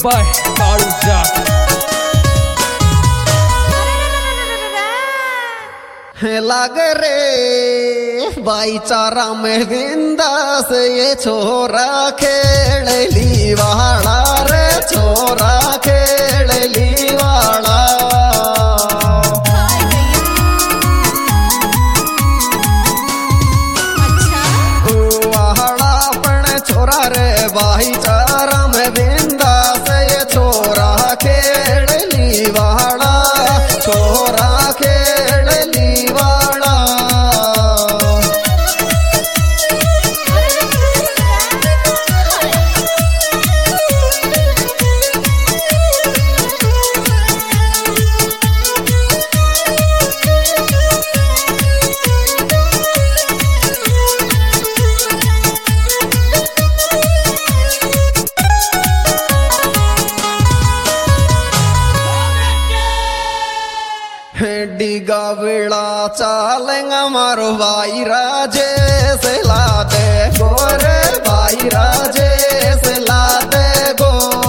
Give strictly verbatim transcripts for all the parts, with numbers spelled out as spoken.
By कालू जाट। लाग रे भाईचारा में बिंदास ये छोरा खेड़ली वाला रे छोरा खेड़ली वाला। वाला पण छोरा रे भाईचारा में बिंदास ये छोरा खेड़ली वाला छोरा खेड़ली वाला। डिगा वेला चालेंगा मारो भाई राजे से ला दे गोरे भाई राजे से ला दे गो।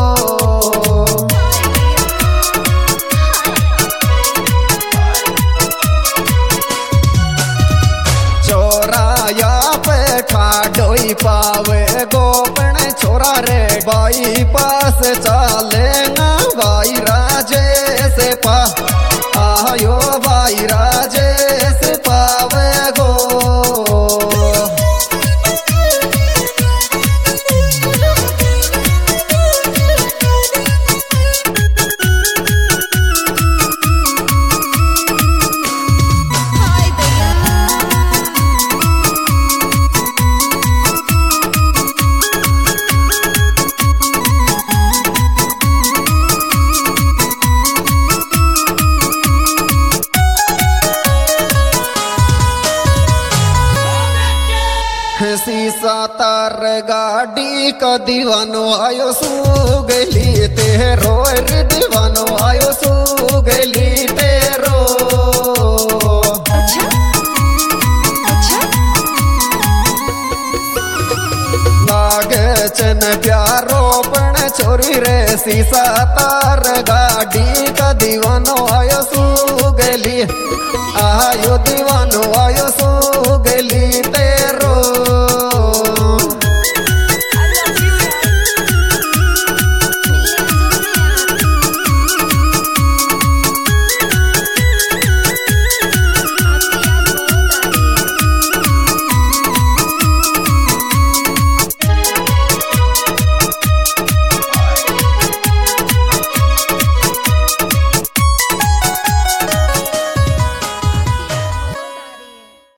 छोरा या पे ठाडोई पावे गोपन छोरा रे भाई पास चालेंगा भाई राजे से पा आयो भाई राजेश पावे गो। शीशा तार गाड़ी का दीवानो आयो सुगली तेरो रे दीवानो आयो सुगली तेरो। अच्छा, अच्छा। लागे चन प्यारो पण छोरी रे शीशा तार गाड़ी का दीवानो आयो सुगली आयो दीवानो आयो सु